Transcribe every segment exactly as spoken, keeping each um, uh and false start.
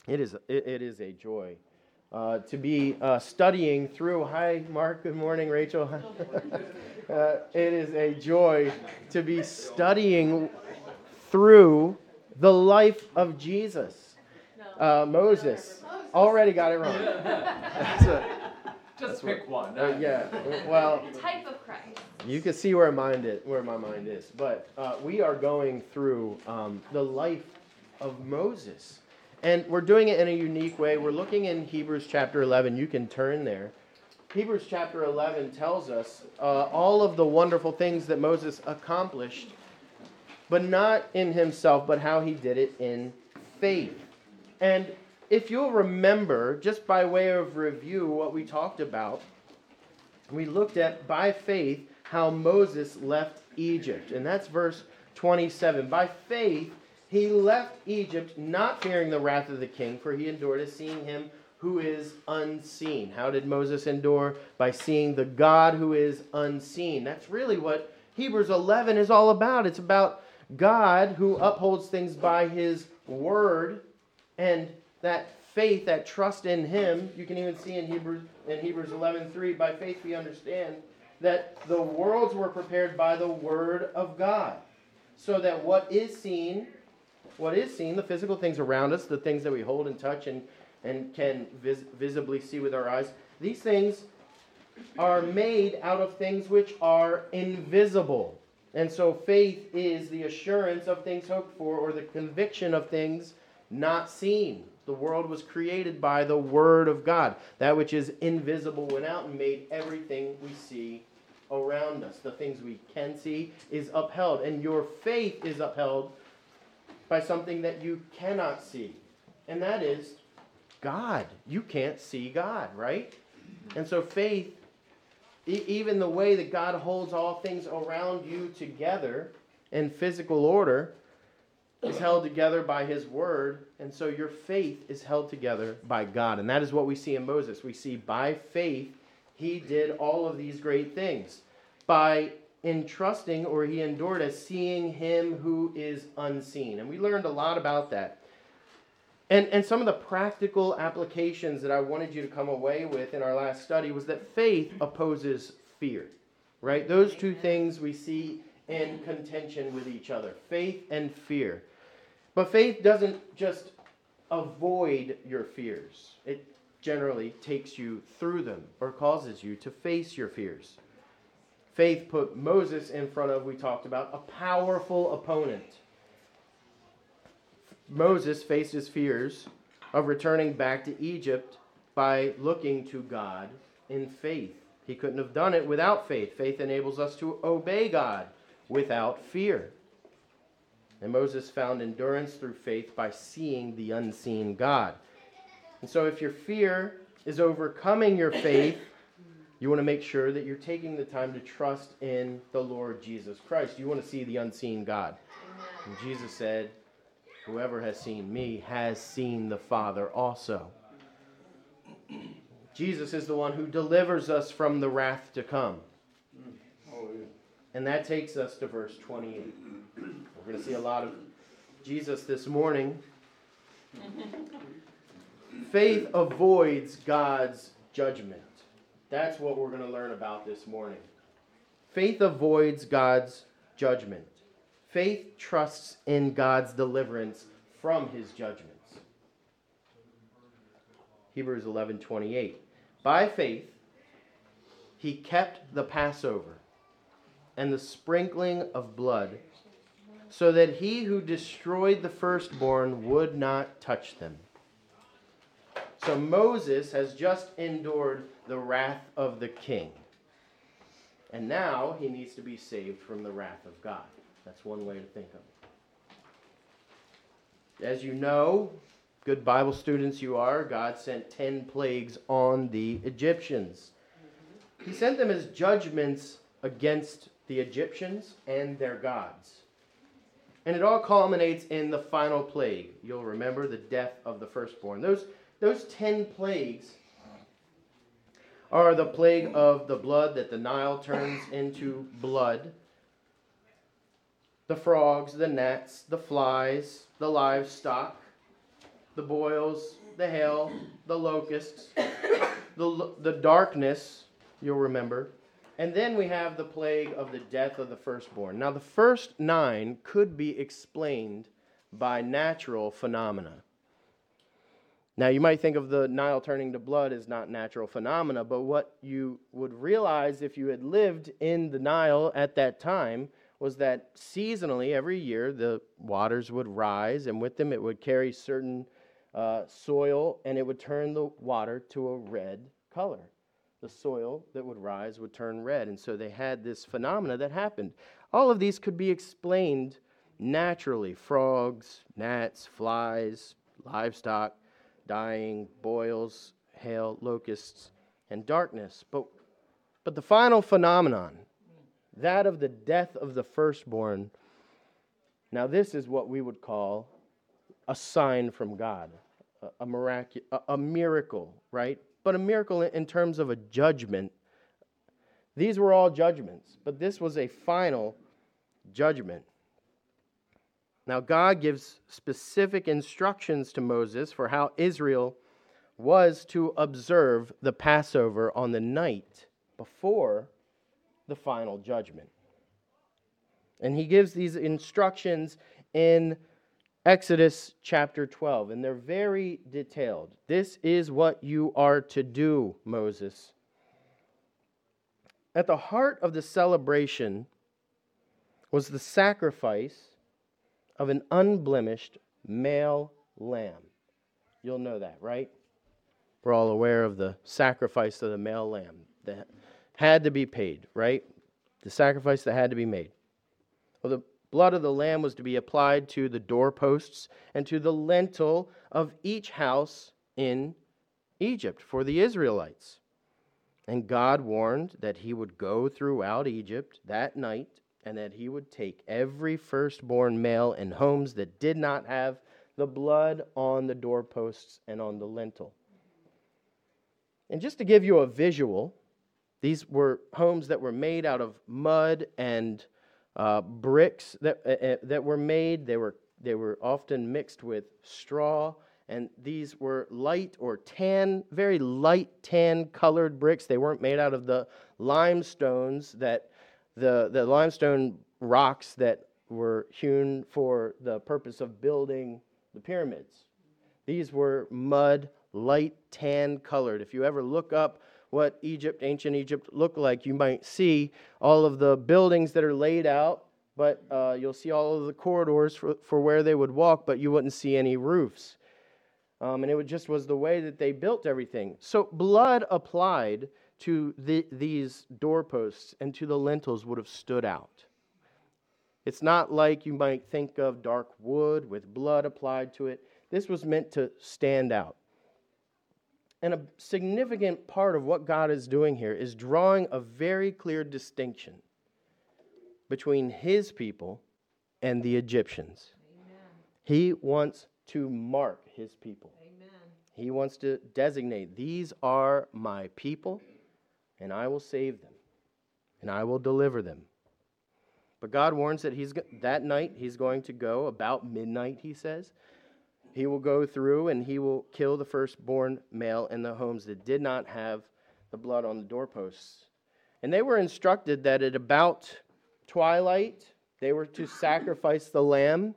It is, it, it is a joy uh, to be uh, studying through. Hi, Mark. Good morning, Rachel. uh, it is a joy to be studying through the life of Jesus. Uh, Moses. Already got it wrong. That's a, Just pick what, one. Uh, yeah. Well, Type of Christ. you can see where mind is, where my mind is. But uh, we are going through um, the life of Moses. And we're doing it in a unique way. We're looking in Hebrews chapter eleven. You can turn there. Hebrews chapter eleven tells us uh, all of the wonderful things that Moses accomplished, but not in himself, but how he did it in faith. And if you'll remember, just by way of review, what we talked about, we looked at, by faith, how Moses left Egypt. And that's verse twenty-seven. By faith, he left Egypt, not fearing the wrath of the king, for he endured as seeing him who is unseen. How did Moses endure? By seeing the God who is unseen. That's really what Hebrews eleven is all about. It's about God who upholds things by his word, and that faith, that trust in him. You can even see in Hebrews in Hebrews eleven three, by faith we understand that the worlds were prepared by the word of God, so that what is seen, what is seen, the physical things around us, the things that we hold and touch and, and can vis- visibly see with our eyes, these things are made out of things which are invisible. And so faith is the assurance of things hoped for, or the conviction of things not seen. The world was created by the Word of God. That which is invisible went out and made everything we see around us. The things we can see is upheld. And your faith is upheld by something that you cannot see. And that is God. You can't see God, right? And so faith, e- even the way that God holds all things around you together in physical order, is held together by his word, and so your faith is held together by God. And that is what we see in Moses. We see by faith he did all of these great things. By entrusting, or he endured as seeing him who is unseen. And we learned a lot about that. And, and some of the practical applications that I wanted you to come away with in our last study was that faith opposes fear. Right? Those two things we see in contention with each other. Faith and fear. But faith doesn't just avoid your fears. It generally takes you through them, or causes you to face your fears. Faith put Moses in front of, we talked about, a powerful opponent. Moses faced his fears of returning back to Egypt by looking to God in faith. He couldn't have done it without faith. Faith enables us to obey God without fear. And Moses found endurance through faith by seeing the unseen God. And so if your fear is overcoming your faith, you want to make sure that you're taking the time to trust in the Lord Jesus Christ. You want to see the unseen God. And Jesus said, whoever has seen me has seen the Father also. Jesus is the one who delivers us from the wrath to come. And that takes us to verse twenty-eight. We're going to see a lot of Jesus this morning. Faith avoids God's judgment. That's what we're going to learn about this morning. Faith avoids God's judgment. Faith trusts in God's deliverance from his judgments. Hebrews eleven twenty-eight. By faith, he kept the Passover and the sprinkling of blood, so that he who destroyed the firstborn would not touch them. So Moses has just endured the wrath of the king. And now he needs to be saved from the wrath of God. That's one way to think of it. As you know, good Bible students you are, God sent ten plagues on the Egyptians. He sent them as judgments against the Egyptians and their gods. And it all culminates in the final plague. You'll remember the death of the firstborn. Those, those ten plagues are the plague of the blood, that the Nile turns into blood, the frogs, the gnats, the flies, the livestock, the boils, the hail, the locusts, the, the darkness, you'll remember. And then we have the plague of the death of the firstborn. Now, the first nine could be explained by natural phenomena. Now, you might think of the Nile turning to blood as not natural phenomena, but what you would realize if you had lived in the Nile at that time was that seasonally, every year, the waters would rise, and with them it would carry certain uh, soil, and it would turn the water to a red color. The soil that would rise would turn red, and so they had this phenomena that happened. All of these could be explained naturally. Frogs, gnats, flies, livestock, dying, boils, hail, locusts, and darkness. But, but the final phenomenon, that of the death of the firstborn, now this is what we would call a sign from God, a, a, miracu- a, a miracle, right? But a miracle in terms of a judgment. These were all judgments, but this was a final judgment. Now, God gives specific instructions to Moses for how Israel was to observe the Passover on the night before the final judgment. And he gives these instructions in Exodus chapter twelve, and they're very detailed. This is what you are to do, Moses. At the heart of the celebration was the sacrifice of an unblemished male lamb. You'll know that, right? We're all aware of the sacrifice of the male lamb that had to be paid, right? The sacrifice that had to be made. Well, the blood of the lamb was to be applied to the doorposts and to the lintel of each house in Egypt for the Israelites. And God warned that he would go throughout Egypt that night and that he would take every firstborn male in homes that did not have the blood on the doorposts and on the lintel. And just to give you a visual, these were homes that were made out of mud and uh, bricks that uh, that were made. They were they were often mixed with straw, and these were light or tan, very light tan colored bricks. They weren't made out of the limestones that the the limestone rocks that were hewn for the purpose of building the pyramids. These were mud, light tan colored. If you ever look up what Egypt, ancient Egypt looked like, you might see all of the buildings that are laid out, but uh, you'll see all of the corridors for, for where they would walk, but you wouldn't see any roofs. Um, and it would just was the way that they built everything. So blood applied to the, these doorposts and to the lintels would have stood out. It's not like you might think of dark wood with blood applied to it. This was meant to stand out. And a significant part of what God is doing here is drawing a very clear distinction between his people and the Egyptians. Amen. He wants to mark his people. Amen. He wants to designate, these are my people, and I will save them, and I will deliver them. But God warns that he's that night he's going to go about midnight, he says. He will go through and he will kill the firstborn male in the homes that did not have the blood on the doorposts. And they were instructed that at about twilight, they were to sacrifice the lamb,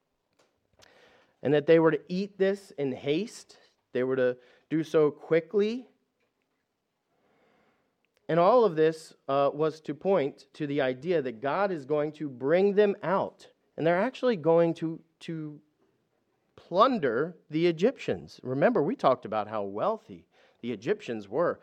and that they were to eat this in haste. They were to do so quickly. And all of this uh, was to point to the idea that God is going to bring them out. And they're actually going to, to plunder the Egyptians. Remember, we talked about how wealthy the Egyptians were.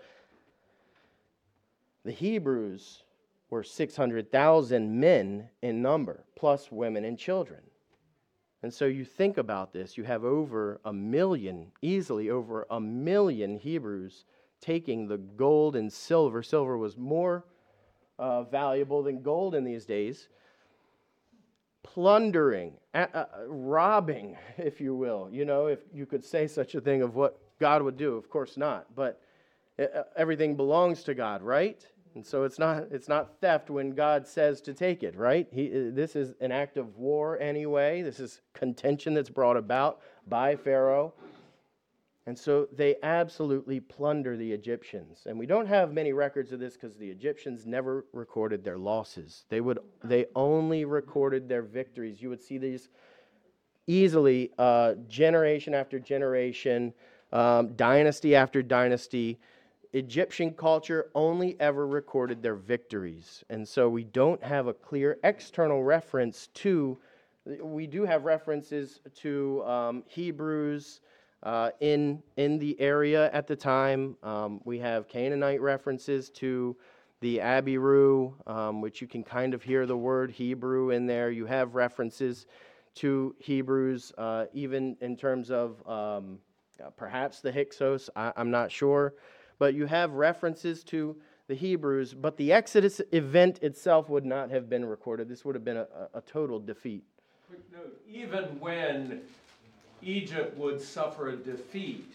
The Hebrews were six hundred thousand men in number, plus women and children. And so you think about this, you have over a million, easily over a million Hebrews taking the gold and silver. Silver was more uh, valuable than gold in these days. Plundering, uh, uh, robbing, if you will. You know, if you could say such a thing of what God would do. Of course not. But uh, everything belongs to God, right? And so it's not it's not theft when God says to take it, right? He, this is an act of war anyway. This is contention that's brought about by Pharaoh. And so they absolutely plunder the Egyptians. And we don't have many records of this because the Egyptians never recorded their losses. They would they only recorded their victories. You would see these easily uh, generation after generation, um, dynasty after dynasty. Egyptian culture only ever recorded their victories. And so we don't have a clear external reference to, we do have references to um, Hebrews uh, in, in the area at the time. Um, we have Canaanite references to the Abiru, um, which you can kind of hear the word Hebrew in there. You have references to Hebrews, uh, even in terms of um, perhaps the Hyksos, I, I'm not sure. But you have references to the Hebrews, but the Exodus event itself would not have been recorded. This would have been a, a total defeat. Quick note, even when Egypt would suffer a defeat,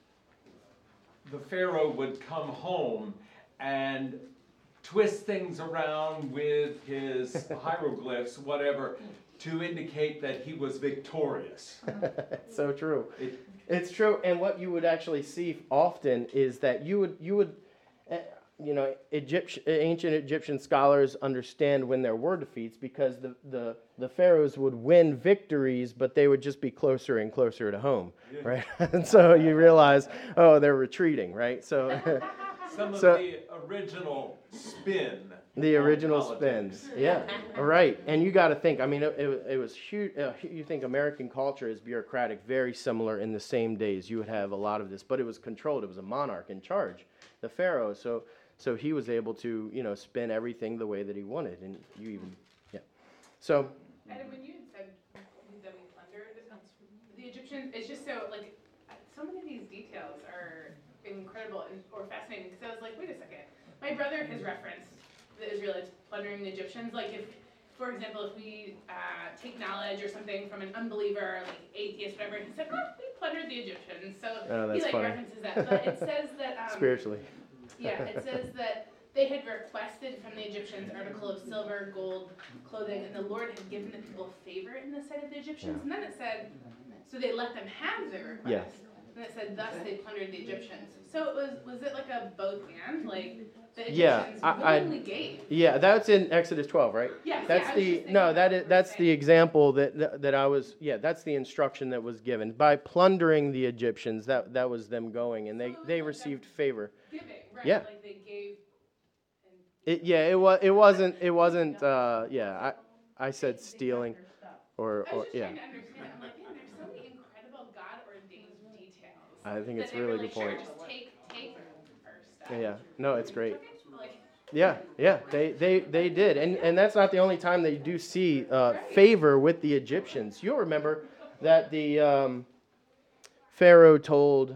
the Pharaoh would come home and twist things around with his hieroglyphs, whatever, to indicate that he was victorious. So true. It, It's true, and what you would actually see often is that you would, you would, uh, you know, Egyptian, ancient Egyptian scholars understand when there were defeats because the, the, the pharaohs would win victories, but they would just be closer and closer to home, yeah. Right? And so you realize, oh, they're retreating, right? So, some of so, the original spin. The original spins, yeah, right. And you got to think. I mean, it, it, it was huge. Uh, you think American culture is bureaucratic, very similar in the same days. You would have a lot of this, but it was controlled. It was a monarch in charge, the pharaoh. So, so he was able to, you know, spin everything the way that he wanted, and you even, yeah. So. And when you said that we plundered the Egyptians, it's just so like so many of these details are incredible and or fascinating. Because I was like, wait a second, my brother has referenced the Israelites plundering the Egyptians. Like if, for example, if we uh, take knowledge or something from an unbeliever, like atheist, whatever, he said, oh, we plundered the Egyptians. So oh, he like funny. references that. But it says that um, spiritually. Yeah, it says that they had requested from the Egyptians article of silver, gold, clothing, and the Lord had given the people favor in the sight of the Egyptians. Yeah. And then it said, so they let them have their request. Yeah. And it said, thus they plundered the Egyptians. So it was was it like a both and? Like the Egyptians yeah, I, willingly I, gave. Yeah, that's in Exodus twelve, right? Yes, that's yeah, the no, that is that's the example that, that that I was yeah, that's the instruction that was given. By plundering the Egyptians, that that was them going and they, so they like received favor. Giving, right? Yeah. Like they gave It, yeah, it was it wasn't it wasn't uh, yeah, I I said stealing or I or was just yeah. trying to understand. I'm like, man, there's so many incredible God-ordained details. I think it's that a really really good point. Sure, just take, take our stuff. Yeah, no, it's great. Okay, like, Yeah, yeah, they, they, they did, and and that's not the only time they do see uh, favor with the Egyptians. You'll remember that the um, Pharaoh told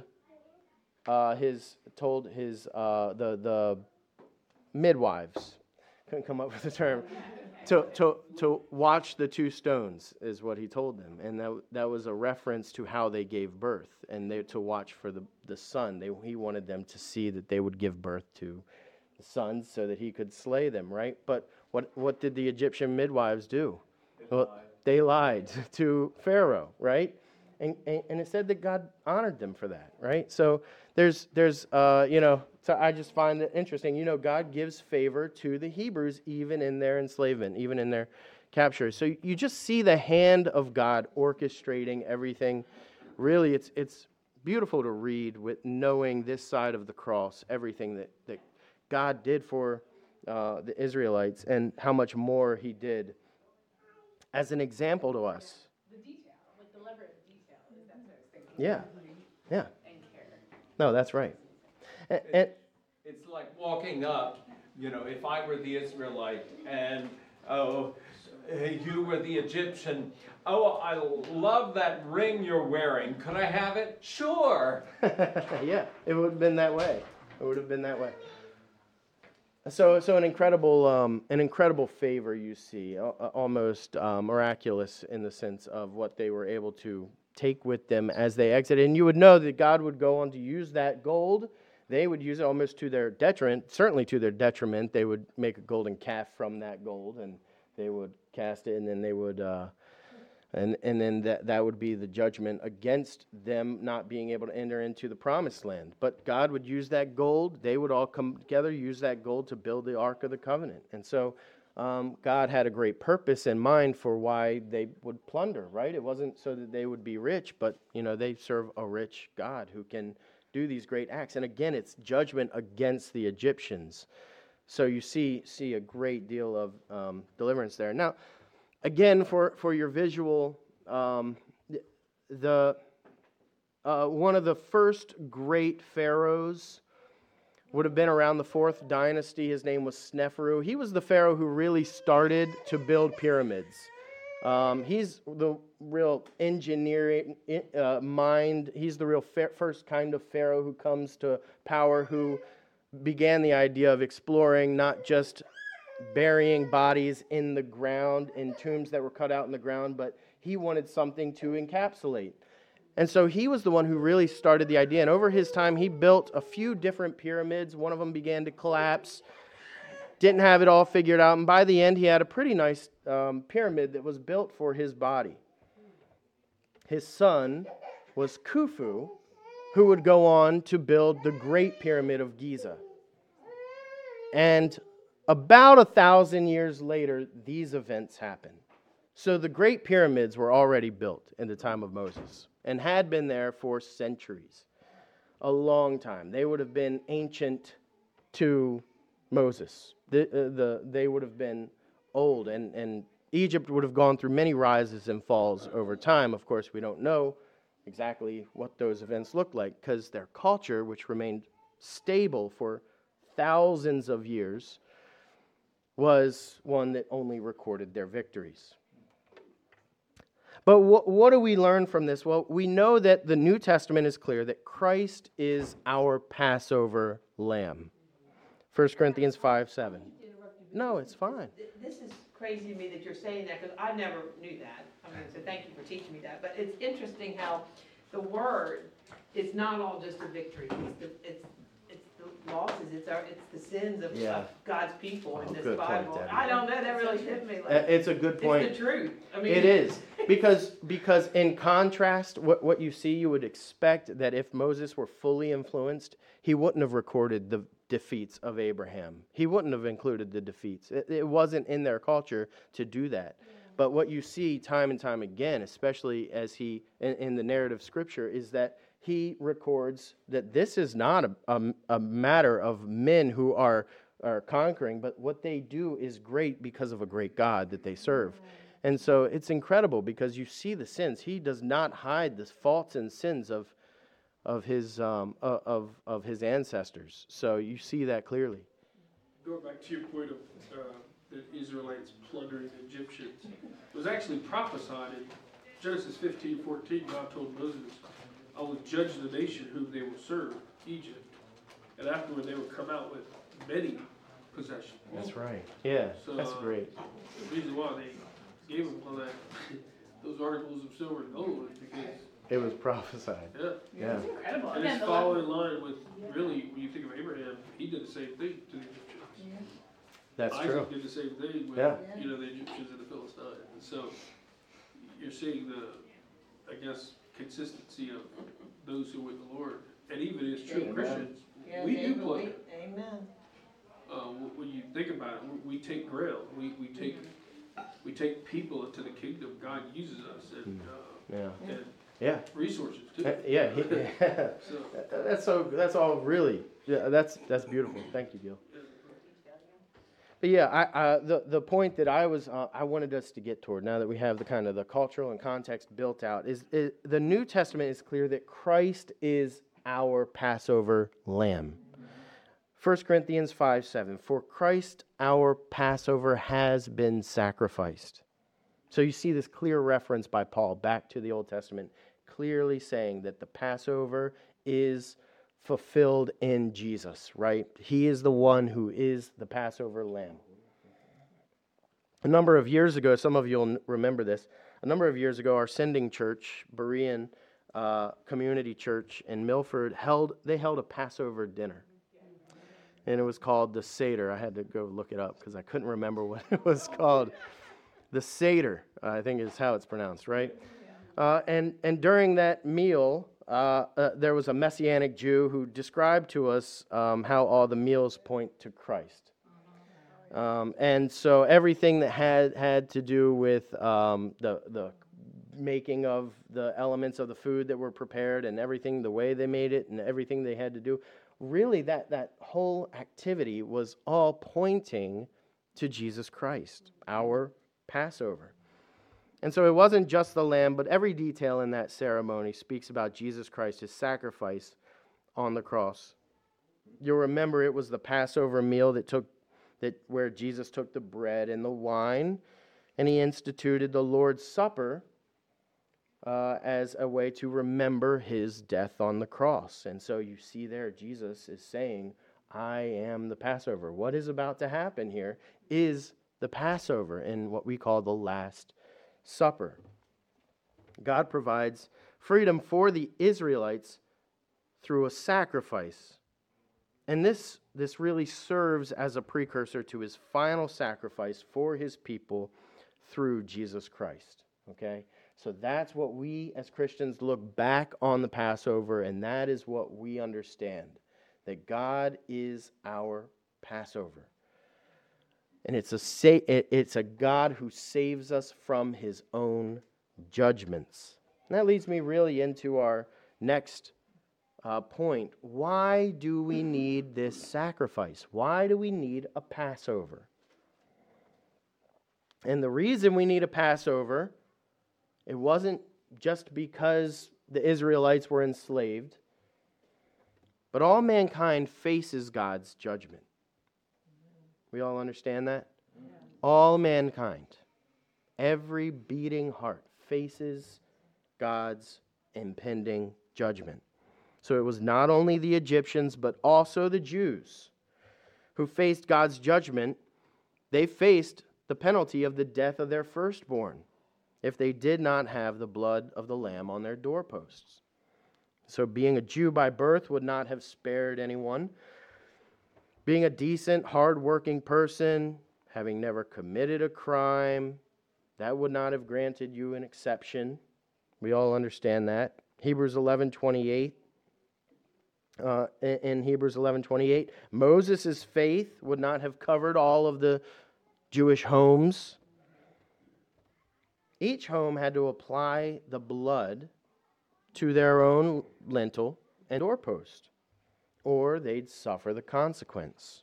uh, his told his uh, the the midwives, couldn't come up with the term, to to to watch the two stones is what he told them, and that that was a reference to how they gave birth, and they to watch for the the son. They he wanted them to see that they would give birth to the sons so that he could slay them, right? But what what did the Egyptian midwives do? They well, lied. they lied to Pharaoh, right? And, and and it said that God honored them for that, right? So there's there's uh you know so I just find it interesting. You know, God gives favor to the Hebrews even in their enslavement, even in their capture. So you just see the hand of God orchestrating everything. Really, it's it's beautiful to read with knowing this side of the cross, everything that that God did for uh, the Israelites and how much more he did as an example to us. the detail, like the lever of detail, is that's what I was thinking. Yeah, yeah. And care. No, that's right. And, and It's like walking up, you know, if I were the Israelite and, oh, you were the Egyptian. Oh, I love that ring you're wearing. Could I have it? Sure. yeah, it would have been that way. It would have been that way. So, so an incredible, um, an incredible favor you see, uh, almost uh, miraculous in the sense of what they were able to take with them as they exited. And you would know that God would go on to use that gold they would use it almost to their detriment, certainly to their detriment. They would make a golden calf from that gold, and they would cast it, and then they would, uh, and and then that, that would be the judgment against them not being able to enter into the promised land. But God would use that gold. They would all come together, use that gold to build the Ark of the Covenant. And so um, God had a great purpose in mind for why they would plunder, right? It wasn't so that they would be rich, but, you know, they serve a rich God who can do these great acts. And again, it's judgment against the Egyptians. So you see see a great deal of um, deliverance there. Now, again, for, for your visual, um, the uh, one of the first great pharaohs would have been around the fourth dynasty. His name was Sneferu. He was the pharaoh who really started to build pyramids. Um, he's the real engineering uh, mind. He's the real fa- first kind of pharaoh who comes to power, who began the idea of exploring, not just burying bodies in the ground, in tombs that were cut out in the ground, but he wanted something to encapsulate. And so he was the one who really started the idea. And over his time, he built a few different pyramids. One of them began to collapse. Didn't have it all figured out. And by the end, he had a pretty nice um, pyramid that was built for his body. His son was Khufu, who would go on to build the Great Pyramid of Giza. And about a thousand years later, these events happen. So the Great Pyramids were already built in the time of Moses and had been there for centuries, a long time. They would have been ancient to Moses. The, uh, the, they would have been old, and, and Egypt would have gone through many rises and falls over time. Of course, we don't know exactly what those events looked like because their culture, which remained stable for thousands of years, was one that only recorded their victories. But wh- what do we learn from this? Well, we know that the New Testament is clear that Christ is our Passover lamb. First Corinthians five seven. No, it's fine. This is crazy to me that you're saying that, because I never knew that. I'm going to say thank you for teaching me that. But it's interesting how the word is not all just a victory. It's the, it's, it's the losses. It's our it's the sins of, Yeah. of God's people in Oh, this good point, Bible. Debbie. I don't know. That really hit me. Like, Uh, It's a good point. it's the truth. I mean, It is. Because because in contrast, what, what you see, you would expect that if Moses were fully influenced, he wouldn't have recorded the defeats of Abraham. He wouldn't have included the defeats. It, it wasn't in their culture to do that. Yeah. But what you see time and time again, especially as he, in, in the narrative scripture, is that he records that this is not a, a, a matter of men who are, are conquering, but what they do is great because of a great God that they serve. Yeah. And so it's incredible because you see the sins. He does not hide the faults and sins of of his um, uh, of of his ancestors. So you see that clearly. Going back to your point of uh, the Israelites plundering the Egyptians, it was actually prophesied in Genesis fifteen fourteen. God told Moses, "I will judge the nation whom they will serve, Egypt, and afterward they will come out with many possessions." That's right. Yeah, so, that's great. Uh, the reason why they gave them all that, those articles of silver and gold is because it was prophesied. Yeah. Yeah. It's incredible. And Again, it's the following in line with, really, when you think of Abraham, he did the same thing to the Egyptians. That's Isaac true. did the same thing with, Yeah. you know, the Egyptians and the Philistines. And so you're seeing the, I guess, consistency of those who are with the Lord. And even as true Amen. Christians, yeah, we David, do plunder. we- Amen. Uh, wh- when you think about it, we we take grail. We, we take we take people into the kingdom. God uses us and, uh, Yeah. and Yeah. resources too. Uh, yeah. he- So, that's so. That's all really. Yeah. That's that's beautiful. Thank you, Gil. But yeah, I, uh, the the point that I was uh, I wanted us to get toward, now that we have the kind of the cultural and context built out, is, is the New Testament is clear that Christ is our Passover lamb. First Corinthians five seven, for Christ our Passover has been sacrificed. So you see this clear reference by Paul back to the Old Testament, clearly saying that the Passover is fulfilled in Jesus, right? He is the one who is the Passover lamb. A number of years ago, some of you will remember this, a number of years ago, our sending church, Berean, uh, community church in Milford held, they held a Passover dinner. And it was called the Seder. I had to go look it up because I couldn't remember what it was called. The Seder, I think is how it's pronounced, right? Uh, and, and during that meal, uh, uh, there was a Messianic Jew who described to us um, how all the meals point to Christ. Um, and so everything that had, had to do with um, the, the making of the elements of the food that were prepared and everything, the way they made it and everything they had to do, really that, that whole activity was all pointing to Jesus Christ, our Passover. And so it wasn't just the lamb, but every detail in that ceremony speaks about Jesus Christ, his sacrifice on the cross. You'll remember it was the Passover meal that took that where Jesus took the bread and the wine, and he instituted the Lord's Supper uh, as a way to remember his death on the cross. And so you see there, Jesus is saying, I am the Passover. What is about to happen here is the Passover in what we call the Last Supper. God provides freedom for the Israelites through a sacrifice. And this, this really serves as a precursor to his final sacrifice for his people through Jesus Christ. Okay? So that's what we as Christians look back on the Passover, and that is what we understand, that God is our Passover. And it's a sa- it's a God who saves us from his own judgments. And that leads me really into our next uh, point. Why do we need this sacrifice? Why do we need a Passover? And the reason we need a Passover, it wasn't just because the Israelites were enslaved, but all mankind faces God's judgment. We all understand that? Yeah. All mankind, every beating heart faces God's impending judgment. So it was not only the Egyptians, but also the Jews who faced God's judgment. They faced the penalty of the death of their firstborn if they did not have the blood of the Lamb on their doorposts. So being a Jew by birth would not have spared anyone. Being a decent, hard-working person, having never committed a crime, that would not have granted you an exception. We all understand that. Hebrews eleven twenty-eight. Uh, in Hebrews eleven twenty-eight, Moses' faith would not have covered all of the Jewish homes. Each home had to apply the blood to their own lintel and doorpost, or they'd suffer the consequence.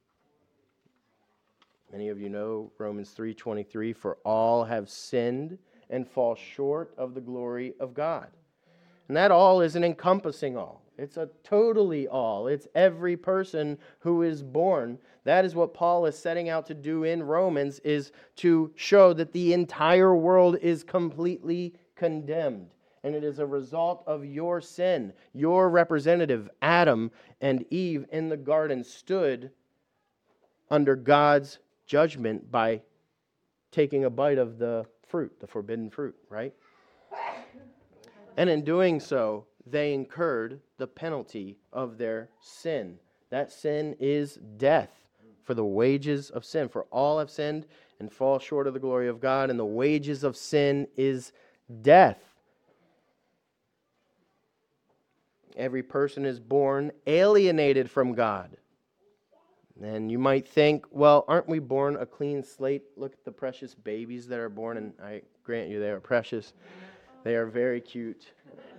Many of you know Romans three twenty-three, for all have sinned and fall short of the glory of God. And that all is an encompassing all. It's a totally all. It's every person who is born. That is what Paul is setting out to do in Romans, is to show that the entire world is completely condemned. And it is a result of your sin. Your representative, Adam and Eve in the garden, stood under God's judgment by taking a bite of the fruit, the forbidden fruit, right? And in doing so, they incurred the penalty of their sin. That sin is death, for the wages of sin. For all have sinned and fall short of the glory of God, and the wages of sin is death. Every person is born alienated from God. And you might think, well, aren't we born a clean slate? Look at the precious babies that are born, and I grant you they are precious. They are very cute.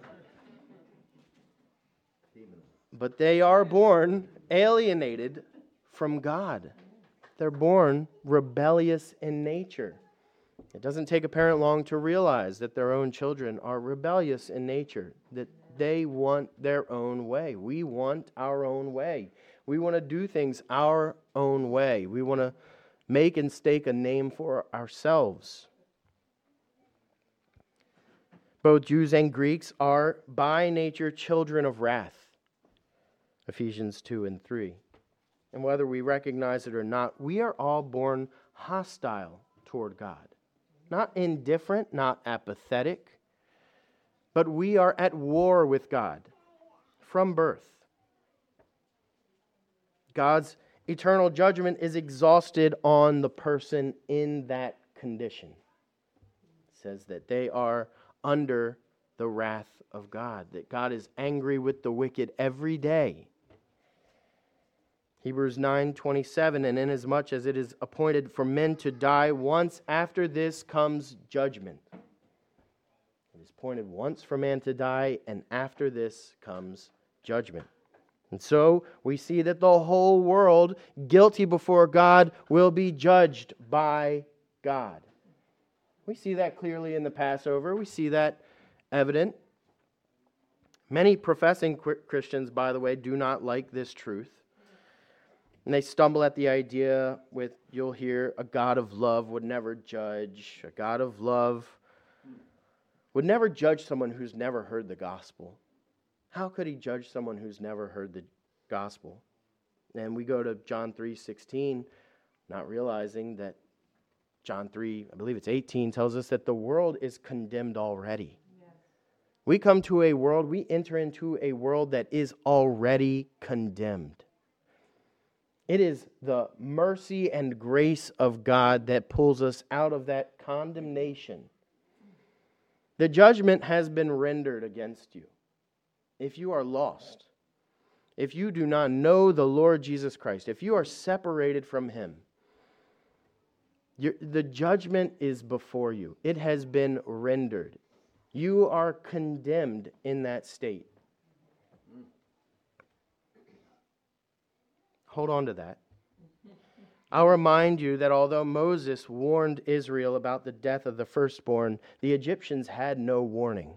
But they are born alienated from God. They're born rebellious in nature. It doesn't take a parent long to realize that their own children are rebellious in nature, that they want their own way. We want our own way. We want to do things our own way. We want to make and stake a name for ourselves. Both Jews and Greeks are by nature children of wrath. Ephesians two and three. And whether we recognize it or not, we are all born hostile toward God. Not indifferent, not apathetic, but we are at war with God from birth. God's eternal judgment is exhausted on the person in that condition. It says that they are under the wrath of God, that God is angry with the wicked every day. Hebrews nine twenty-seven, and inasmuch as it is appointed for men to die once, after this comes judgment. It is appointed once for man to die, and after this comes judgment. And so we see that the whole world, guilty before God, will be judged by God. We see that clearly in the Passover. We see that evident. Many professing Christians, by the way, do not like this truth. And they stumble at the idea with, you'll hear, a God of love would never judge. A God of love would never judge someone who's never heard the gospel. How could he judge someone who's never heard the gospel? And we go to John three sixteen, not realizing that John three, I believe it's eighteen, tells us that the world is condemned already. Yes. We come to a world, we enter into a world that is already condemned. It is the mercy and grace of God that pulls us out of that condemnation. The judgment has been rendered against you. If you are lost, if you do not know the Lord Jesus Christ, if you are separated from Him, the judgment is before you. It has been rendered. You are condemned in that state. Hold on to that. I'll remind you that although Moses warned Israel about the death of the firstborn, the Egyptians had no warning.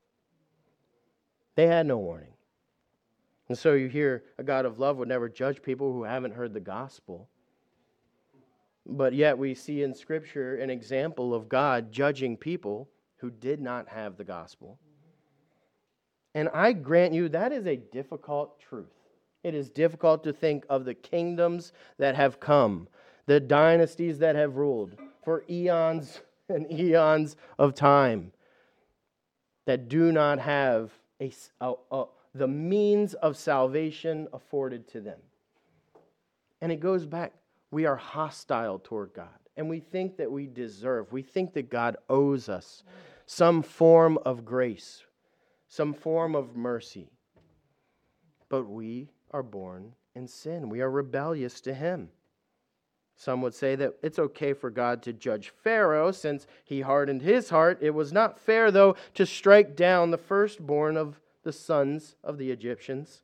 They had no warning. And so you hear a God of love would never judge people who haven't heard the gospel. But yet we see in Scripture an example of God judging people who did not have the gospel. And I grant you that is a difficult truth. It is difficult to think of the kingdoms that have come, the dynasties that have ruled for eons and eons of time that do not have a, a, a, the means of salvation afforded to them. And it goes back. We are hostile toward God, and we think that we deserve, we think that God owes us some form of grace, some form of mercy. But we are born in sin. We are rebellious to Him. Some would say that it's okay for God to judge Pharaoh since he hardened his heart. It was not fair, though, to strike down the firstborn of the sons of the Egyptians.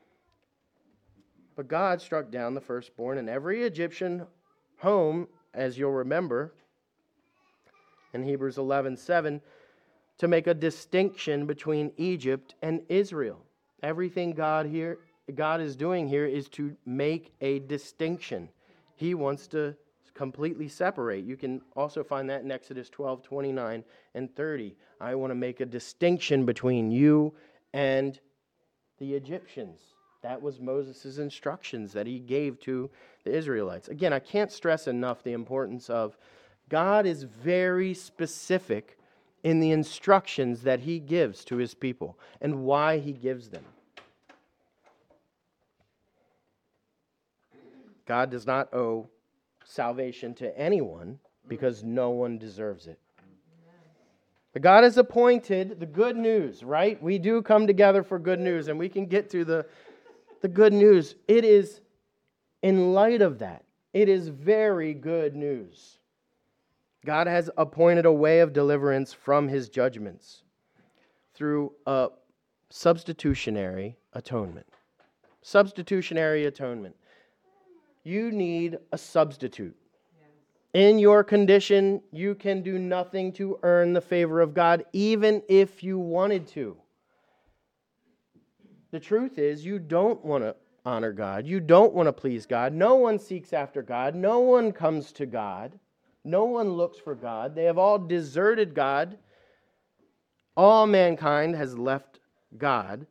But God struck down the firstborn in every Egyptian home, as you'll remember, in Hebrews eleven seven, to make a distinction between Egypt and Israel. Everything God here, God is doing here is to make a distinction. He wants to completely separate. You can also find that in Exodus twelve twenty-nine and thirty. I want to make a distinction between you and the Egyptians. That was Moses' instructions that he gave to the Israelites. Again, I can't stress enough the importance of God is very specific in the instructions that He gives to His people and why He gives them. God does not owe salvation to anyone because no one deserves it. But God has appointed the good news, right? We do come together for good news, and we can get to the The good news. It is, in light of that, it is very good news. God has appointed a way of deliverance from His judgments through a substitutionary atonement. Substitutionary atonement. You need a substitute. In your condition, you can do nothing to earn the favor of God, even if you wanted to. The truth is, you don't want to honor God. You don't want to please God. No one seeks after God. No one comes to God. No one looks for God. They have all deserted God. All mankind has left God.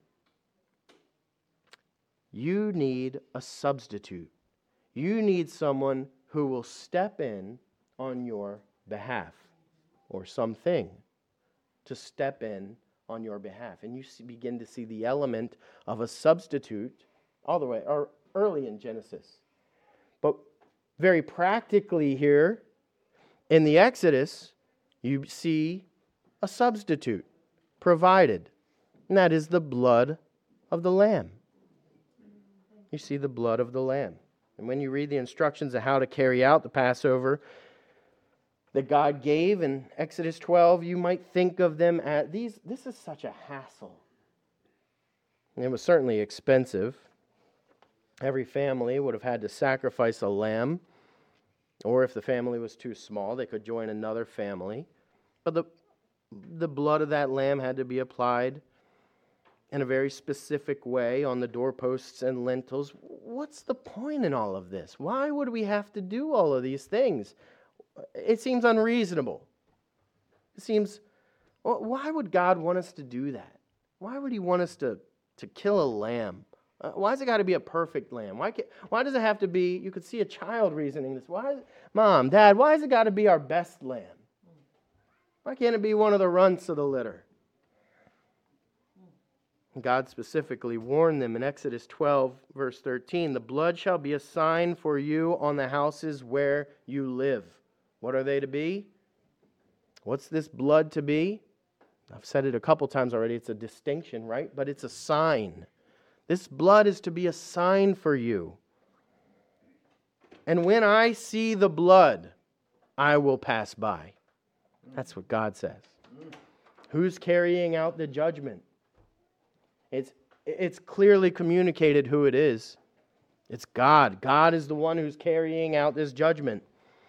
You need a substitute. You need someone who will step in on your behalf, or something to step in on your behalf. And you see, begin to see the element of a substitute all the way, or early in Genesis. But very practically here, in the Exodus, you see a substitute provided, and that is the blood of the lamb. You see the blood of the lamb. And when you read the instructions of how to carry out the Passover that God gave in Exodus twelve, you might think of them as these. This is such a hassle. And it was certainly expensive. Every family would have had to sacrifice a lamb, or if the family was too small, they could join another family. But the the blood of that lamb had to be applied in a very specific way on the doorposts and lintels. What's the point in all of this? Why would we have to do all of these things? It seems unreasonable. It seems, well, why would God want us to do that? Why would he want us to, to kill a lamb? Uh, why has it got to be a perfect lamb? Why can't, why does it have to be, you could see a child reasoning this. Why, Mom, Dad, why has it got to be our best lamb? Why can't it be one of the runts of the litter? God specifically warned them in Exodus twelve, verse thirteen, the blood shall be a sign for you on the houses where you live. What are they to be? What's this blood to be? I've said it a couple times already. It's a distinction, right? But it's a sign. This blood is to be a sign for you. And when I see the blood, I will pass by. That's what God says. Who's carrying out the judgment? It's, it's clearly communicated who it is. It's God. God is the one who's carrying out this judgment.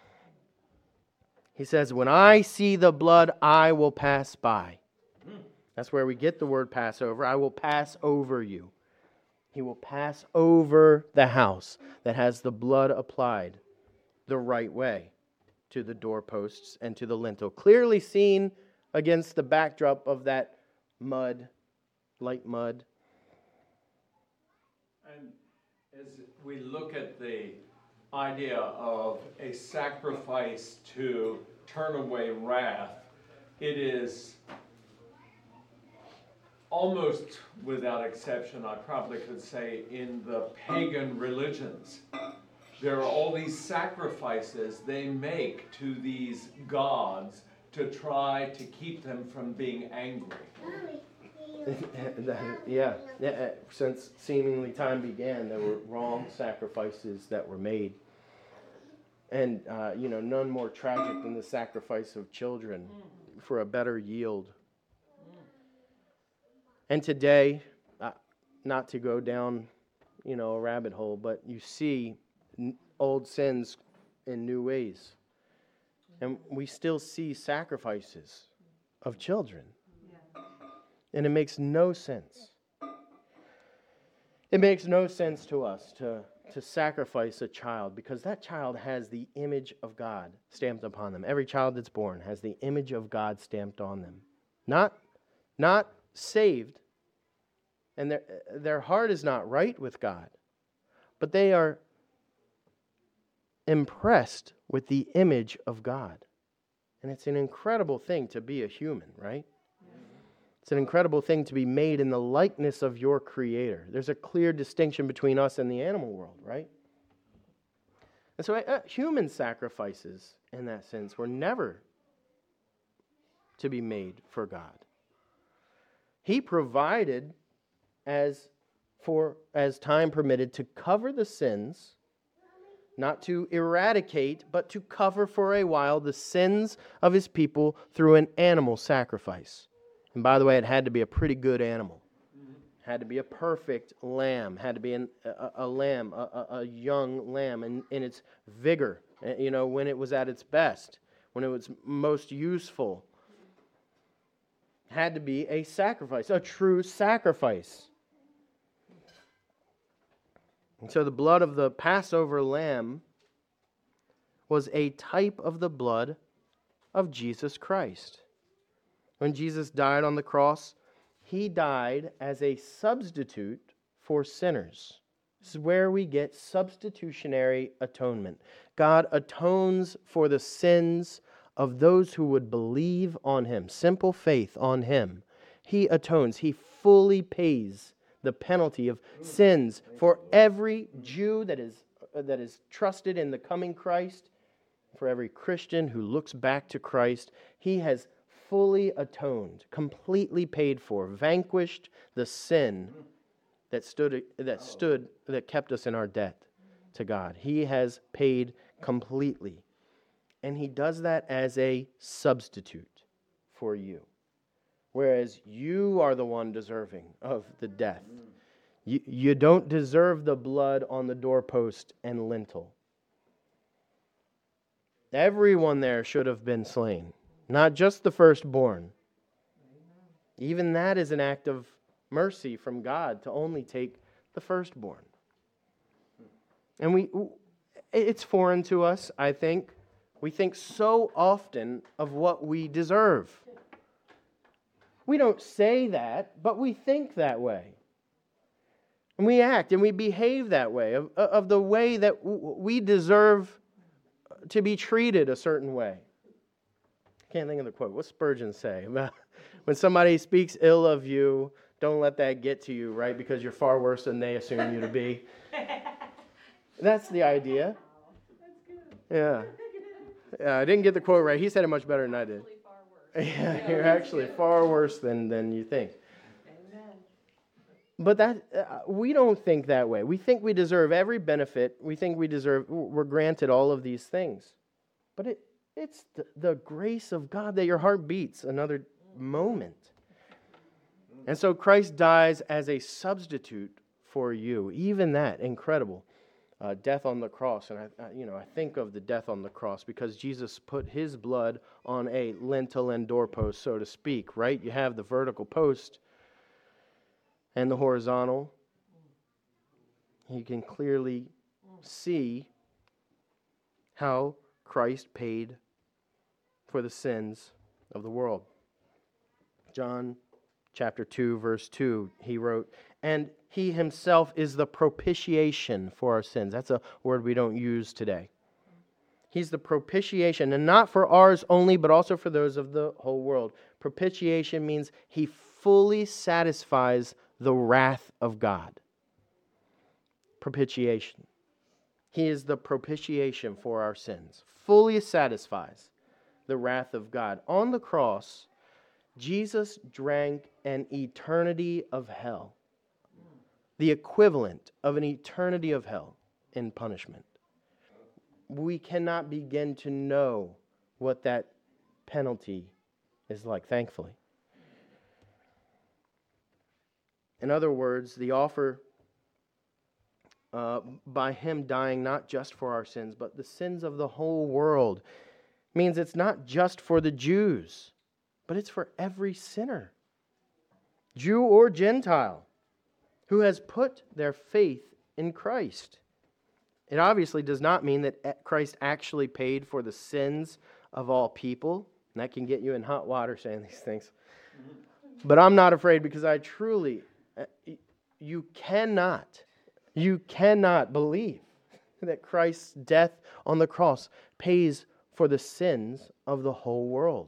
He says, when I see the blood, I will pass by. That's where we get the word Passover. I will pass over you. He will pass over the house that has the blood applied the right way to the doorposts and to the lintel. Clearly seen against the backdrop of that mud, light mud. And as we look at the idea of a sacrifice to turn away wrath, it is almost without exception, I probably could say, in the pagan religions. There are all these sacrifices they make to these gods to try to keep them from being angry. yeah, yeah, since seemingly time began, there were wrong sacrifices that were made. And, uh, you know, none more tragic than the sacrifice of children for a better yield. And today, uh, not to go down, you know, a rabbit hole, but you see n- old sins in new ways. And we still see sacrifices of children. And it makes no sense. It makes no sense to us to, to sacrifice a child because that child has the image of God stamped upon them. Every child that's born has the image of God stamped on them. Not, not saved, and their, their heart is not right with God, but they are impressed with the image of God. And it's an incredible thing to be a human, right? It's an incredible thing to be made in the likeness of your Creator. There's a clear distinction between us and the animal world, right? And so uh, human sacrifices, in that sense, were never to be made for God. He provided as for as time permitted to cover the sins, not to eradicate, but to cover for a while the sins of his people through an animal sacrifice. And by the way, it had to be a pretty good animal. It had to be a perfect lamb. It had to be an, a, a lamb, a, a, a young lamb in, in its vigor, you know, when it was at its best, when it was most useful. It had to be a sacrifice, a true sacrifice. And so the blood of the Passover lamb was a type of the blood of Jesus Christ. When Jesus died on the cross, he died as a substitute for sinners. This is where we get substitutionary atonement. God atones for the sins of those who would believe on him, simple faith on him. He atones. He fully pays the penalty of sins for every Jew that is uh, that is trusted in the coming Christ, for every Christian who looks back to Christ. He has fully atoned, completely paid for, vanquished the sin that stood that stood that kept us in our debt to God. He has paid completely. And he does that as a substitute for you. Whereas you are the one deserving of the death. You, you don't deserve the blood on the doorpost and lintel. Everyone there should have been slain, not just the firstborn. Even that is an act of mercy from God to only take the firstborn. And we, it's foreign to us, I think. We think so often of what we deserve. We don't say that, but we think that way. And we act and we behave that way, of, of the way that we deserve to be treated a certain way. I can't think of the quote. What's Spurgeon say about when somebody speaks ill of you, don't let that get to you, right? Because you're far worse than they assume you to be. That's the idea. Yeah. Yeah, I didn't get the quote right. He said it much better than I did. Yeah, you're actually far worse than, than you think. Amen. But that uh, we don't think that way. We think we deserve every benefit. We think we deserve, we're granted all of these things. But it it's the, the grace of God that your heart beats another moment. And so Christ dies as a substitute for you. Even that, incredible. Uh, death on the cross, and I, I, you know, I think of the death on the cross because Jesus put his blood on a lintel and doorpost, so to speak. Right? You have the vertical post and the horizontal. You can clearly see how Christ paid for the sins of the world. John chapter two, verse two, he wrote, "And he himself is the propitiation for our sins." That's a word we don't use today. He's the propitiation, and not for ours only, but also for those of the whole world. Propitiation means he fully satisfies the wrath of God. Propitiation. He is the propitiation for our sins. Fully satisfies the wrath of God. On the cross, Jesus drank an eternity of hell. The equivalent of an eternity of hell in punishment. We cannot begin to know what that penalty is like, thankfully. In other words, the offer uh, by him dying not just for our sins, but the sins of the whole world, means it's not just for the Jews, but it's for every sinner, Jew or Gentile, who has put their faith in Christ. It obviously does not mean that Christ actually paid for the sins of all people. And that can get you in hot water saying these things. But I'm not afraid, because I truly, you cannot, you cannot believe that Christ's death on the cross pays for the sins of the whole world.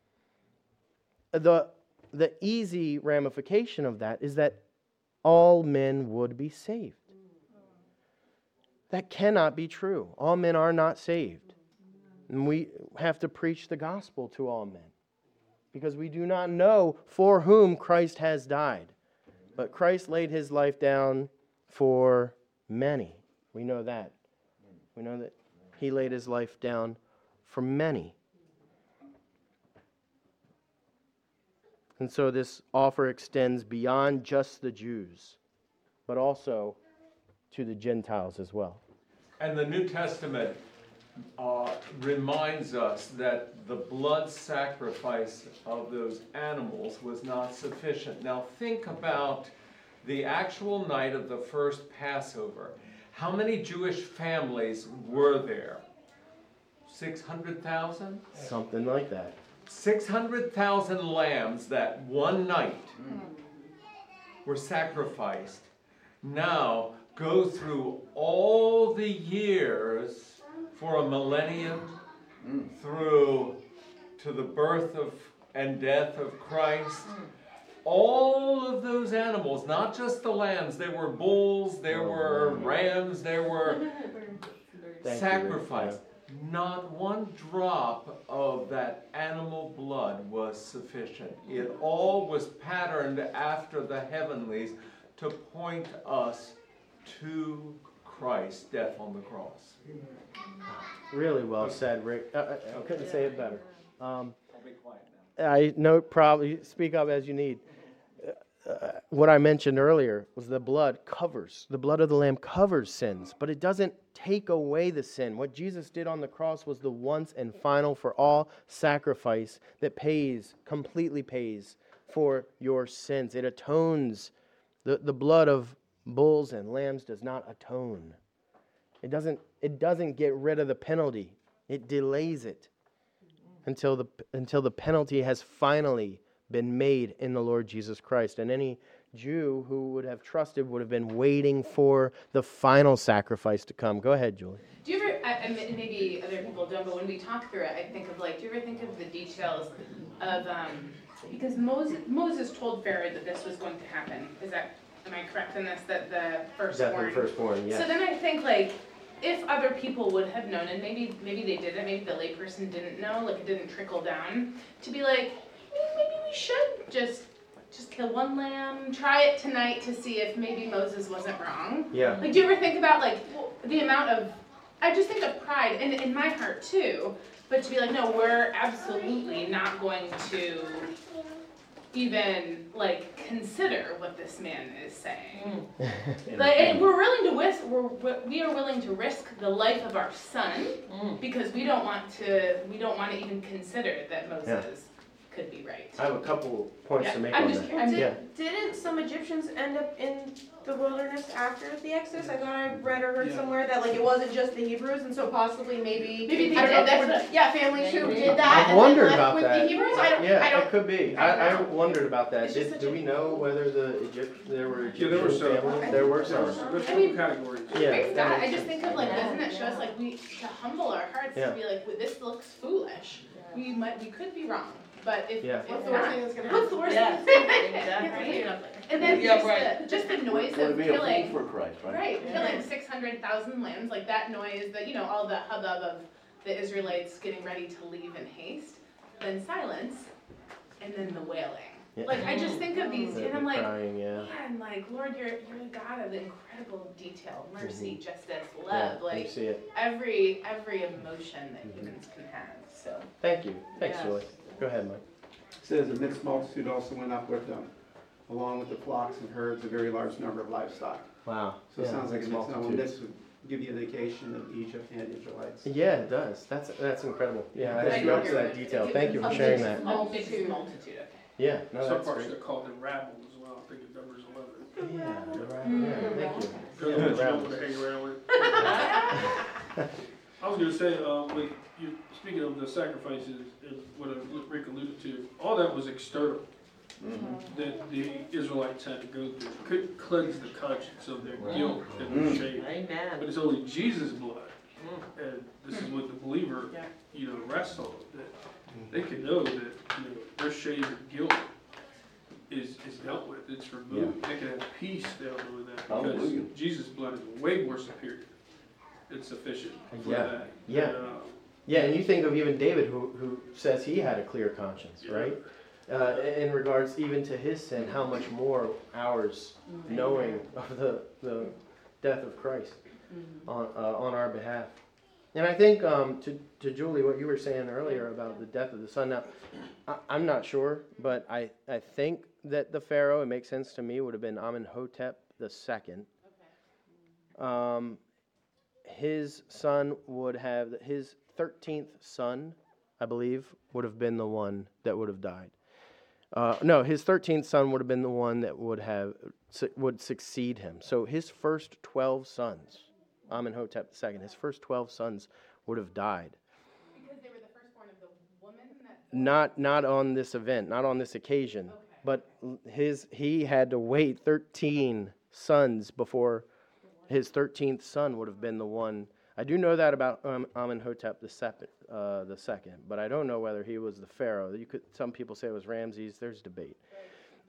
The, the easy ramification of that is that all men would be saved. That cannot be true. All men are not saved. And we have to preach the gospel to all men, because we do not know for whom Christ has died. But Christ laid his life down for many. We know that. We know that he laid his life down for many. And so this offer extends beyond just the Jews, but also to the Gentiles as well. And the New Testament uh, reminds us that the blood sacrifice of those animals was not sufficient. Now think about the actual night of the first Passover. How many Jewish families were there? six hundred thousand? Something like that. six hundred thousand lambs that one night were sacrificed. Now go through all the years for a millennium through to the birth of and death of Christ, all of those animals, not just the lambs, there were bulls, there Oh, were man. rams, there were Thank you, Rick. sacrificed. Not one drop of that animal blood was sufficient. It all was patterned after the heavenlies to point us to Christ's death on the cross. Really well said, Rick. Uh, uh, I couldn't say it better. Um, I'll be quiet now. I know, probably speak up as you need. Uh, what I mentioned earlier was the blood covers. The blood of the Lamb covers sins, but it doesn't take away the sin. What Jesus did on the cross was the once and final for all sacrifice that pays, completely pays for your sins. It atones. The, the blood of bulls and lambs does not atone. It doesn't, it doesn't get rid of the penalty. It delays it until the, until the penalty has finally been made in the Lord Jesus Christ. And any Jew who would have trusted would have been waiting for the final sacrifice to come. Go ahead, Julie. Do you ever, I- I mean, maybe other people don't, but when we talk through it, I think of like, do you ever think of the details of, um, because Moses, Moses told Pharaoh that this was going to happen. Is that, am I correct in this, that the firstborn? Definitely firstborn, yes. So then I think like, if other people would have known, and maybe maybe they didn't, maybe the layperson didn't know, like it didn't trickle down, to be like, maybe we should just just kill one lamb, try it tonight to see if maybe Moses wasn't wrong. Yeah. Like, do you ever think about like the amount of, I just think of pride, and in my heart too, but to be like, no, we're absolutely not going to even like consider what this man is saying. Like, and we're willing to risk, we're, we are willing to risk the life of our son because we don't want to, we don't want to even consider that Moses could be right. I have a couple points Yeah, to make I'm on just that. I'm Did, Yeah. Didn't some Egyptians end up in the wilderness after the Exodus? I thought I read or heard Yeah. somewhere that like it wasn't just the Hebrews, and so possibly maybe Maybe they I don't know, did, that's there were- what- yeah, families who Maybe. did that. I've and then wondered left about with that. the Hebrews. I don't. I Yeah, don't. it could be. I I, I don't know. wondered about that. It's just Did, such do a- we know whether the Egypt, there were Yeah, there were Egyptian some. families? There were some. There's there's I couple mean- categories. Yeah. Praise that God, I makes just sense. think of like, Yeah. doesn't it show us like we, to humble our hearts, Yeah. to be like, well, this looks foolish. We might, we could be wrong, but if, Yeah. if What's the not, worst thing that's gonna what's the happen? worst Yeah, thing? exactly. Right? And then Yeah, just right. the, just the noise Would of be a fool killing, for Christ, right? right, Yeah. killing six hundred thousand lambs, like that noise, the, you know, all the hubbub of the Israelites getting ready to leave in haste, then silence, and then the wailing. Yeah. Like, I just think of these, The- and I'm the like, crying, yeah. man, like, Lord, you're, you're a God of incredible detail, mercy, justice, Yeah, love, you like, see it. every, every emotion that humans can have, so. Thank you. Thanks, Yes. Julie. Go ahead, Mike. It says a mixed multitude also went up with them, along with the flocks and herds, a very large number of livestock. Wow. So it Yeah, sounds like a mixed mixed, now, multitude. this would give you an indication of Egypt and Israelites. Yeah, it does. That's that's incredible. Yeah, I I didn't know notice you're that right. detail. It- Thank you for a sharing mixed that. Multitude, multitude, okay. Yeah, no, Some that's parts great. they call them rabble as well, I think the number's eleven. Yeah, the ra- yeah, thank you. Good Yeah, ones the you don't rabbits. wanna hang around with. I was gonna say, uh, with, you, speaking of the sacrifices, and what uh, Rick alluded to, all that was external. That the Israelites had to go through, couldn't cleanse the conscience of their guilt and their shame. But Amen. it's only Jesus' blood, and this is what the believer, Yeah. you know, rests on, that they can know that, you know, their shame and guilt is, is dealt with, it's removed. They can have peace now knowing that, Hallelujah. because Jesus' blood is way more superior. It's sufficient for Yeah. that. Yeah. And, uh, Yeah, and you think of even David, who who says he had a clear conscience, Yeah. right? Uh, in regards even to his sin, how much more ours, knowing of the, the death of Christ on uh, on our behalf. And I think um, to to Julie, what you were saying earlier about the death of the son. Now, I, I'm not sure, but I I think that the Pharaoh, it makes sense to me, would have been Amenhotep the second. Um, his son would have his thirteenth son, I believe, would have been the one that would have died. Uh, no, his thirteenth son would have been the one that would have su- would succeed him. So his first twelve sons, Amenhotep the second, his first twelve sons would have died. Because they were the firstborn of the woman that. Not not on this event, not on this occasion, but his he had to wait thirteen sons before his thirteenth son would have been the one. I do know that about um, Amenhotep the second, uh, the second, but I don't know whether he was the pharaoh. You could. Some people say it was Ramses. There's debate.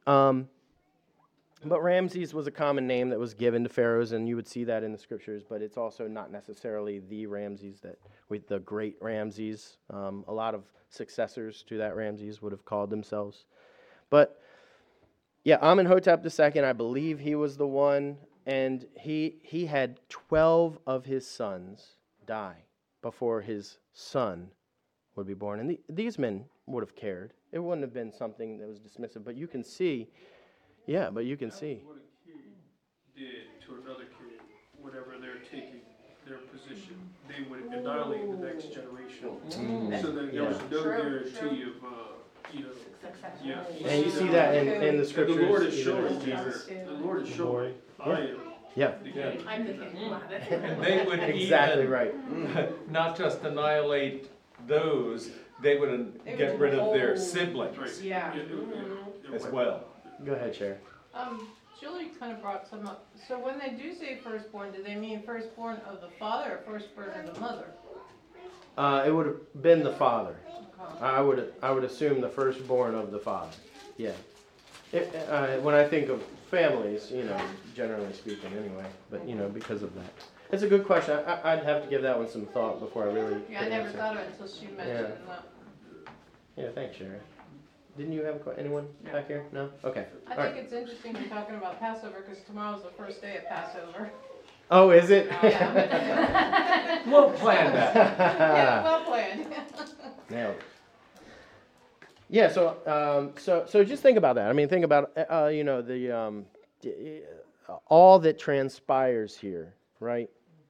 Um, but Ramses was a common name that was given to pharaohs, and you would see that in the scriptures, but it's also not necessarily the Ramses that, with the great Ramses. Um, a lot of successors to that Ramses would have called themselves. But, yeah, Amenhotep the Second, I believe he was the one, and he he had twelve of his sons die before his son would be born. And the, these men would have cared. It wouldn't have been something that was dismissive, but you can see, yeah, but you can That see. was what a king did to another king, whenever they're taking their position, they would annihilate the next generation. Mm. So then there was no True, guarantee of, uh, you know, Success. yeah. And you see that in, in the And the scriptures. Lord is even showing as Jesus. here, the Lord is showing, I am Yeah, the Yeah. king. I'm the king. Wow, that's And they would exactly even right. not just annihilate those, they would They get would rid of their hold- siblings Right. Yeah. Yeah, it would- Mm-hmm. it as would- well. Go ahead, Cher. Um, Julie kind of brought some up. So when they do say firstborn, do they mean firstborn of the father or firstborn of the mother? Uh, it would have been the father. Okay. I would I would assume the firstborn of the father. Yeah. It, uh, when I think of families, you know, generally speaking, anyway. But you know, because of that, it's a good question. I, I'd have to give that one some thought before I really. Yeah, I could never answer. thought of it until she mentioned that. Yeah, thanks, Sherry. Didn't you have a, que- anyone back here? No. Okay. I All right. think it's interesting you're talking about Passover because tomorrow's the first day of Passover. Oh, is it? Oh, yeah. We'll plan that. Yeah, well planned. Nailed it. Yeah, so um, so so just think about that. I mean, think about uh, you know the um, d- uh, all that transpires here, right?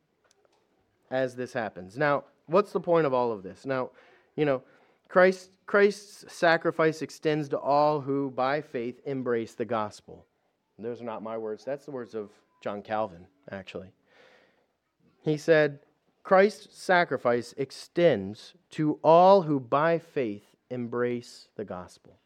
As this happens. Now, what's the point of all of this? Now, you know, Christ Christ's sacrifice extends to all who by faith embrace the gospel. Those are not my words. That's the words of John Calvin, actually. He said, Christ's sacrifice extends to all who by faith embrace the gospel.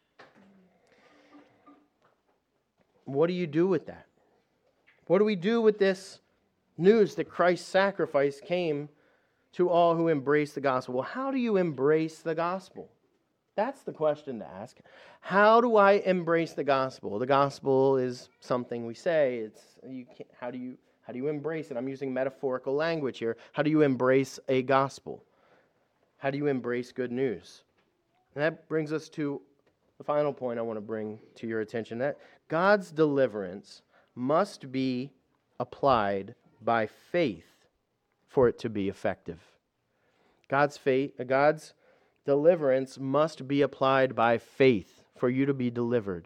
What do you do with that? What do we do with this news that Christ's sacrifice came to all who embrace the gospel? Well, how do you embrace the gospel? That's the question to ask. How do I embrace the gospel? The gospel is something we say. It's you can't, how do you how do you embrace it? I'm using metaphorical language here. How do you embrace a gospel? How do you embrace good news? And that brings us to the final point I want to bring to your attention, that God's deliverance must be applied by faith for it to be effective. God's faith, God's deliverance must be applied by faith for you to be delivered.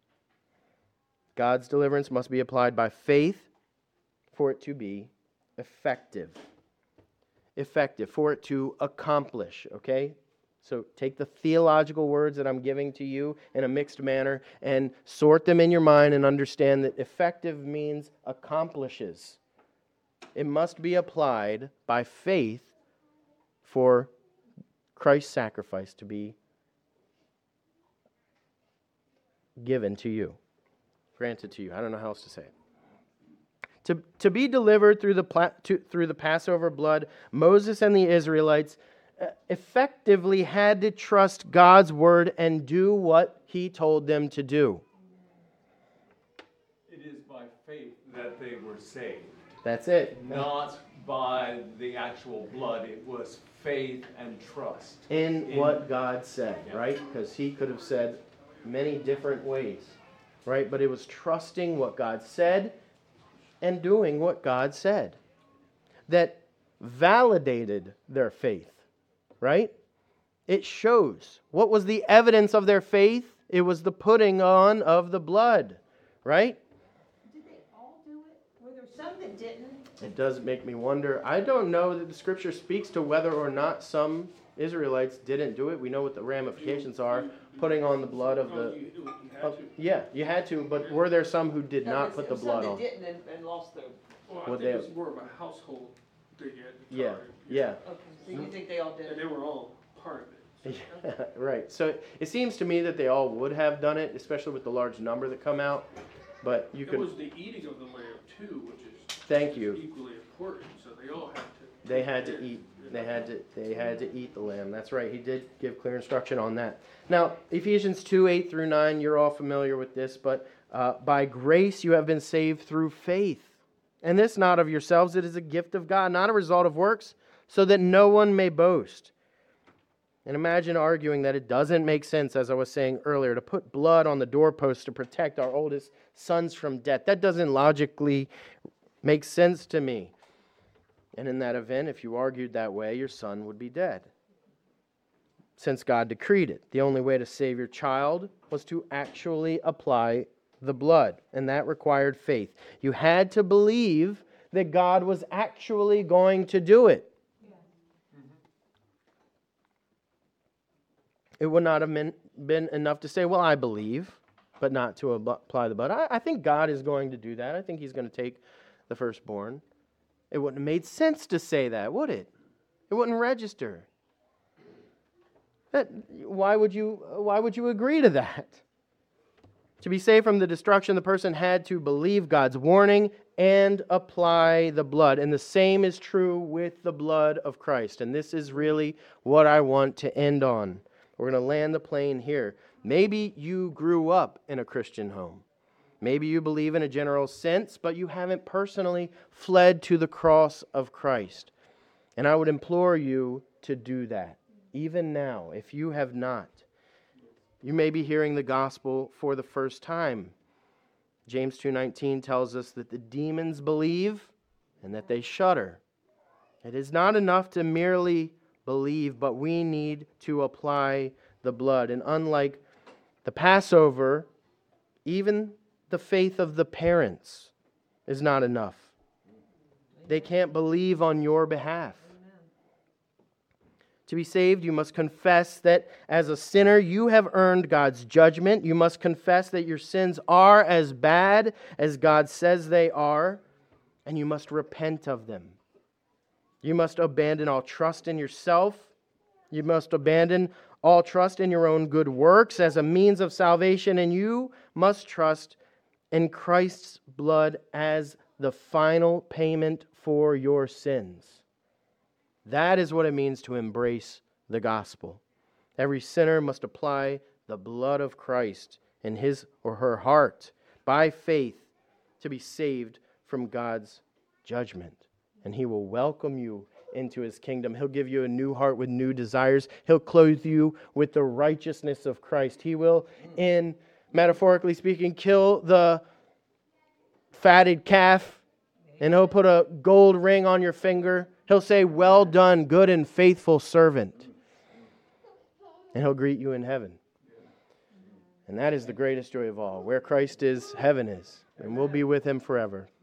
God's deliverance must be applied by faith for it to be effective. Effective, for it to accomplish, okay? So take the theological words that I'm giving to you in a mixed manner and sort them in your mind and understand that effective means accomplishes. It must be applied by faith for Christ's sacrifice to be given to you, granted to you. I don't know how else to say it. To, to be delivered through the, pla- to, through the Passover blood, Moses and the Israelites effectively had to trust God's word and do what he told them to do. It is by faith that they were saved, That's it. not by the actual blood. It was faith and trust. In In- what God said, Yeah. right? Because he could have said many different ways, right? But it was trusting what God said and doing what God said that validated their faith, right? It shows. What was the evidence of their faith? It was the putting on of the blood, right? Did they all do it? Were there some that didn't? It does make me wonder. I don't know that the scripture speaks to whether or not some Israelites didn't do it. We know what the ramifications are, putting on the blood of Oh, the... you, you had of- to. yeah, you had to, but were there some who did No, not there's- put the there's blood some on? that didn't and, and lost their, Well, I Would think they- it was more of a household thing at the Yeah, time. yeah. okay, so you think they all did And it? they were all part of it. Yeah, right. So it seems to me that they all would have done it, especially with the large number that come out. But you It could... was the eating of the lamb too, which is Thank just you. equally important, so they all had to. They had to eat. They had to. They had to eat the lamb. That's right. He did give clear instruction on that. Now, Ephesians two eight through nine. You're all familiar with this, but uh, by grace you have been saved through faith, and this not of yourselves. It is a gift of God, not a result of works, so that no one may boast. And imagine arguing that it doesn't make sense, as I was saying earlier, to put blood on the doorpost to protect our oldest sons from death. That doesn't logically make sense to me. And in that event, if you argued that way, your son would be dead. Since God decreed it, the only way to save your child was to actually apply the blood, and that required faith. You had to believe that God was actually going to do it. It would not have been, been enough to say, well, I believe, but not to apply the blood. I, I think God is going to do that. I think He's going to take the firstborn. It wouldn't have made sense to say that, would it? It wouldn't register. That, why would you, why would you agree to that? To be saved from the destruction, the person had to believe God's warning and apply the blood. And the same is true with the blood of Christ. And this is really what I want to end on. We're going to land the plane here. Maybe you grew up in a Christian home. Maybe you believe in a general sense, but you haven't personally fled to the cross of Christ. And I would implore you to do that, even now, if you have not. You may be hearing the gospel for the first time. James two nineteen tells us that the demons believe and that they shudder. It is not enough to merely believe, but we need to apply the blood. And unlike the Passover, even the faith of the parents is not enough. They can't believe on your behalf. To be saved, you must confess that as a sinner, you have earned God's judgment. You must confess that your sins are as bad as God says they are, and you must repent of them. You must abandon all trust in yourself. You must abandon all trust in your own good works as a means of salvation, and you must trust in Christ's blood as the final payment for your sins. That is what it means to embrace the gospel. Every sinner must apply the blood of Christ in his or her heart by faith to be saved from God's judgment. And He will welcome you into His kingdom. He'll give you a new heart with new desires. He'll clothe you with the righteousness of Christ. He will, in metaphorically speaking, kill the fatted calf, and He'll put a gold ring on your finger. He'll say, "Well done, good and faithful servant." And He'll greet you in heaven. And that is the greatest joy of all. Where Christ is, heaven is. And we'll be with Him forever.